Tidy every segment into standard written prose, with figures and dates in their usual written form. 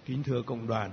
Kính thưa cộng đoàn,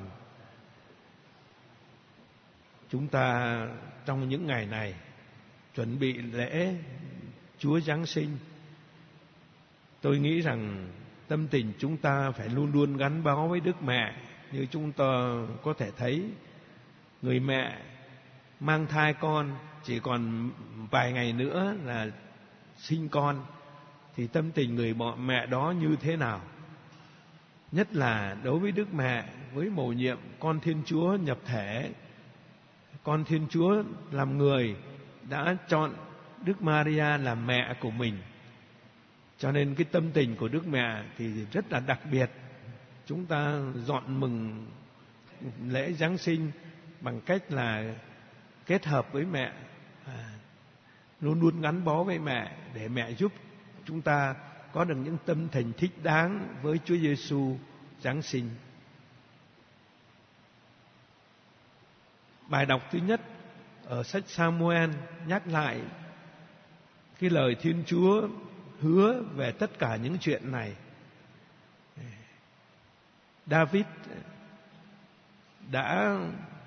chúng ta trong những ngày này chuẩn bị lễ Chúa Giáng sinh, tôi nghĩ rằng tâm tình chúng ta phải luôn luôn gắn bó với Đức Mẹ. Như chúng ta có thể thấy, người mẹ mang thai con, chỉ còn vài ngày nữa là sinh con, thì tâm tình người mẹ đó như thế nào? Nhất là đối với Đức Mẹ, với mầu nhiệm con Thiên Chúa nhập thể, con Thiên Chúa làm người đã chọn Đức Maria làm mẹ của mình. Cho nên cái tâm tình của Đức Mẹ thì rất là đặc biệt. Chúng ta dọn mừng lễ Giáng sinh bằng cách là kết hợp với mẹ, luôn luôn gắn bó với mẹ, để mẹ giúp chúng ta có được những tâm tình thích đáng với Chúa Giêsu Giáng sinh. Bài đọc thứ nhất ở sách Sa-mu-el nhắc lại cái lời Thiên Chúa hứa về tất cả những chuyện này. David đã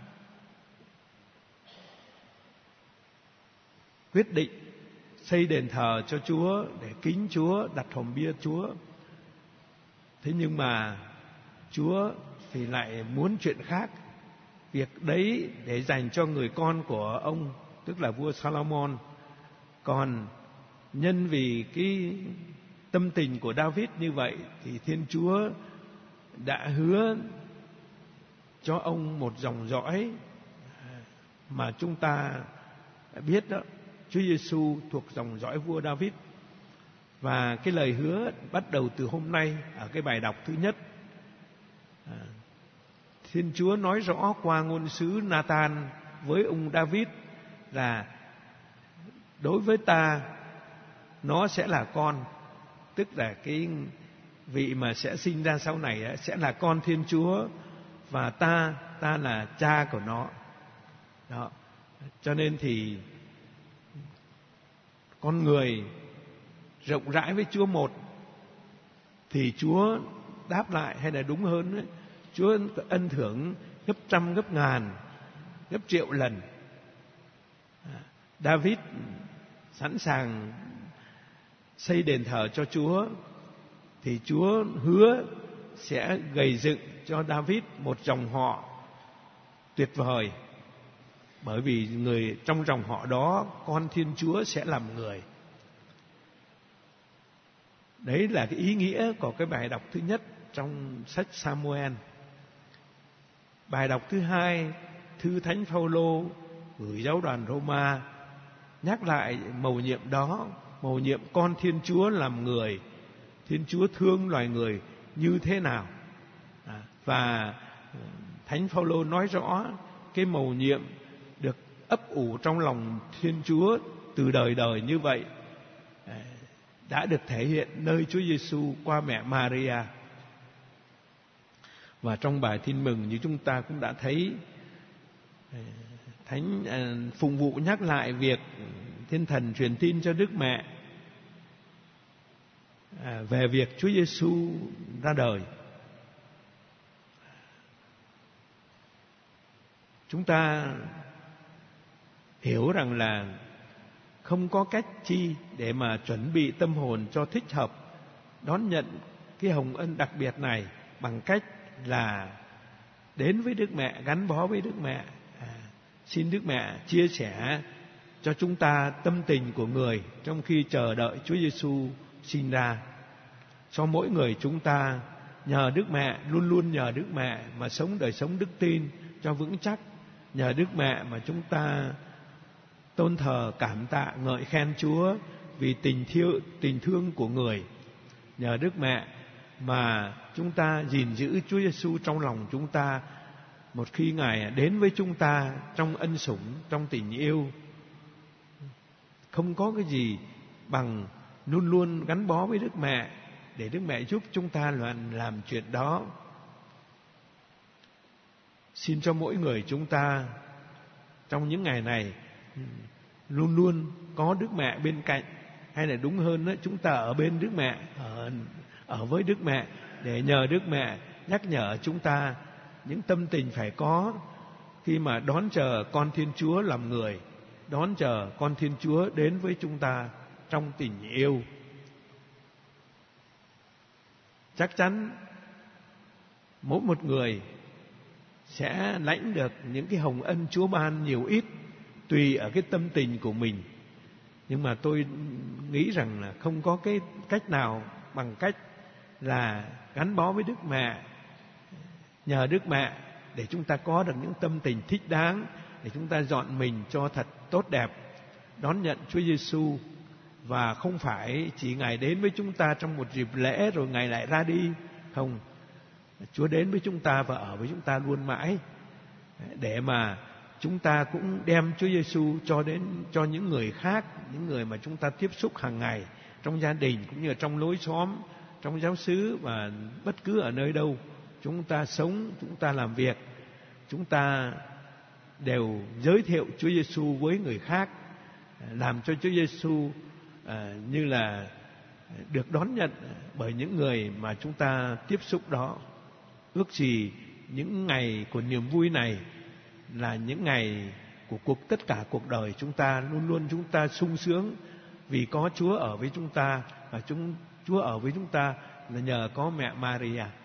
quyết định xây đền thờ cho Chúa để kính Chúa, đặt hòm bia Chúa. Thế nhưng mà Chúa thì lại muốn chuyện khác. Việc đấy để dành cho người con của ông, tức là vua Salomon. Còn nhân vì cái tâm tình của David như vậy thì Thiên Chúa đã hứa cho ông một dòng dõi mà chúng ta đã biết đó, Chúa Giêsu thuộc dòng dõi vua David. Và cái lời hứa bắt đầu từ hôm nay ở cái bài đọc thứ nhất. Thiên Chúa nói rõ qua ngôn sứ Nathan với ông David là đối với ta nó sẽ là con, tức là cái vị mà sẽ sinh ra sau này sẽ là con Thiên Chúa, và ta là cha của nó. Đó. Cho nên thì con người rộng rãi với Chúa một, thì Chúa đáp lại, hay là đúng hơn ấy, Chúa ân thưởng gấp trăm, gấp ngàn, gấp triệu lần. David sẵn sàng xây đền thờ cho Chúa, thì Chúa hứa sẽ gầy dựng cho David một dòng họ tuyệt vời. Bởi vì người trong dòng họ đó, con Thiên Chúa sẽ làm người. Đấy là cái ý nghĩa của cái bài đọc thứ nhất trong sách Sa-mu-el. Bài đọc thứ hai, thư Thánh Phaolô gửi giáo đoàn Roma nhắc lại mầu nhiệm đó, mầu nhiệm con Thiên Chúa làm người. Thiên Chúa thương loài người như thế nào? Và Thánh Phaolô nói rõ cái mầu nhiệm được ấp ủ trong lòng Thiên Chúa từ đời đời như vậy đã được thể hiện nơi Chúa Giêsu qua mẹ Maria. Và trong bài Tin mừng như chúng ta cũng đã thấy, Thánh Phụng vụ nhắc lại việc Thiên Thần truyền tin cho Đức Mẹ về việc Chúa Giêsu ra đời. Chúng ta hiểu rằng là không có cách chi để mà chuẩn bị tâm hồn cho thích hợp đón nhận cái hồng ân đặc biệt này bằng cách là đến với Đức Mẹ, gắn bó với Đức Mẹ. Xin Đức Mẹ chia sẻ cho chúng ta tâm tình của người trong khi chờ đợi Chúa Giêsu sinh ra. Cho mỗi người chúng ta nhờ Đức Mẹ, luôn luôn nhờ Đức Mẹ mà sống đời sống đức tin cho vững chắc. Nhờ Đức Mẹ mà chúng ta tôn thờ, cảm tạ, ngợi khen Chúa vì tình thương của người. Nhờ Đức Mẹ mà chúng ta gìn giữ Chúa Giêsu trong lòng chúng ta một khi Ngài đến với chúng ta trong ân sủng, trong tình yêu. Không có cái gì bằng luôn luôn gắn bó với Đức Mẹ để Đức Mẹ giúp chúng ta làm chuyện đó. Xin cho mỗi người chúng ta trong những ngày này luôn luôn có Đức Mẹ bên cạnh, hay là đúng hơn đó, chúng ta ở bên Đức Mẹ, ở với Đức Mẹ để nhờ Đức Mẹ nhắc nhở chúng ta những tâm tình phải có khi mà đón chờ con Thiên Chúa làm người, đón chờ con Thiên Chúa đến với chúng ta trong tình yêu. Chắc chắn mỗi một người sẽ lãnh được những cái hồng ân Chúa ban nhiều ít tùy ở cái tâm tình của mình. Nhưng mà tôi nghĩ rằng là không có cái cách nào bằng cách là gắn bó với Đức Mẹ, nhờ Đức Mẹ để chúng ta có được những tâm tình thích đáng, để chúng ta dọn mình cho thật tốt đẹp, đón nhận Chúa Giêsu. Và không phải chỉ Ngài đến với chúng ta trong một dịp lễ rồi Ngài lại ra đi. Không, Chúa đến với chúng ta và ở với chúng ta luôn mãi, để mà chúng ta cũng đem Chúa Giêsu cho những người khác, những người mà chúng ta tiếp xúc hàng ngày trong gia đình cũng như trong lối xóm, trong giáo xứ và bất cứ ở nơi đâu chúng ta sống, chúng ta làm việc, chúng ta đều giới thiệu Chúa Giêsu với người khác, làm cho Chúa Giêsu như là được đón nhận bởi những người mà chúng ta tiếp xúc đó. Ước gì những ngày của niềm vui này là những ngày của tất cả cuộc đời chúng ta, luôn luôn chúng ta sung sướng vì có Chúa ở với chúng ta, và Chúa ở với chúng ta là nhờ có mẹ Maria.